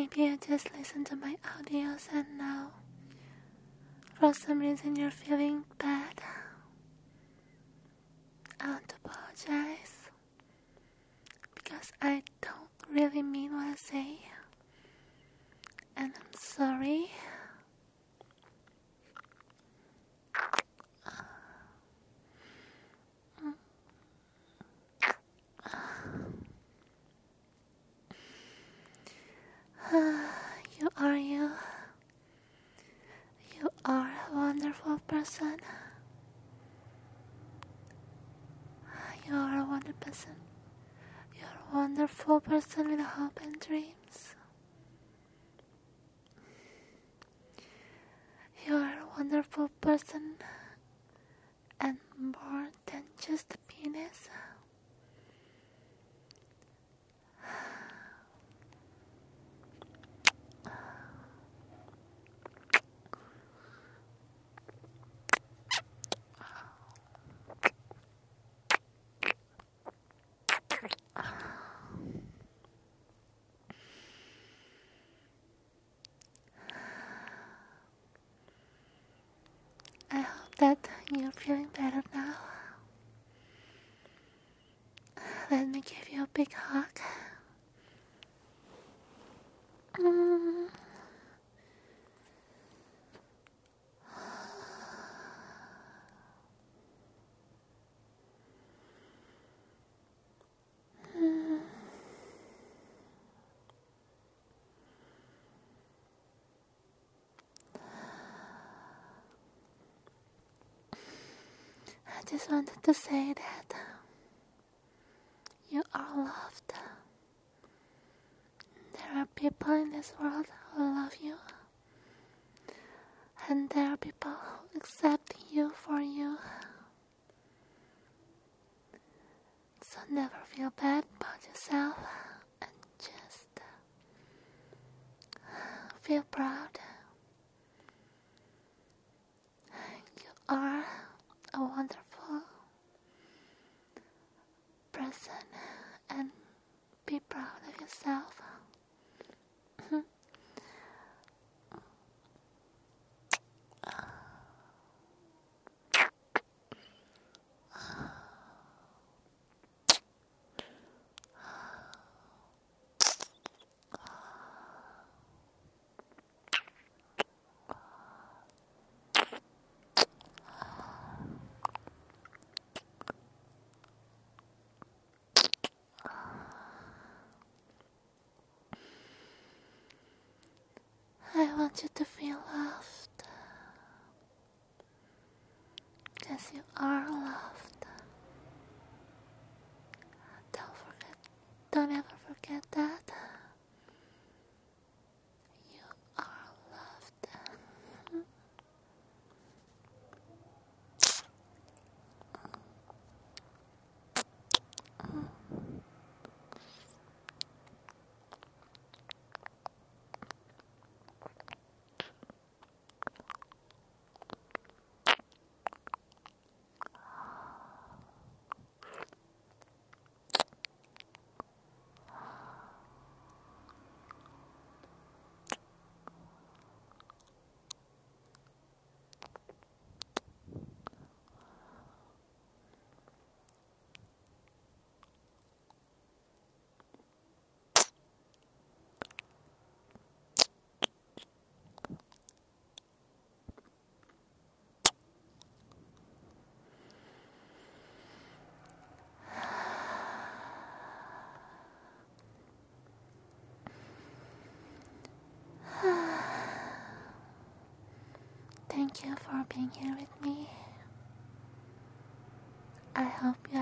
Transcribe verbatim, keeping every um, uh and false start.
maybe you just listen to my audios and now for some reason you're feeling bad. I want to apologize because I don't really mean what I say, and I'm sorry. You are you. You are a wonderful person. You are a wonderful person. You are a wonderful person with hope and dreams. You are a wonderful person and more than just a penis. I hope that you're feeling better now. Let me give you a big hug. Mm. Mm. I just wanted to say that you are loved. There are people in this world who love you, and there are people who accept you for you. So never feel bad about yourself and just feel proud. You are a wonderful person and be proud of yourself. I want you to feel loved, because you are loved. Don't forget, don't ever forget that. You are loved. Thank you for being here with me. I hope you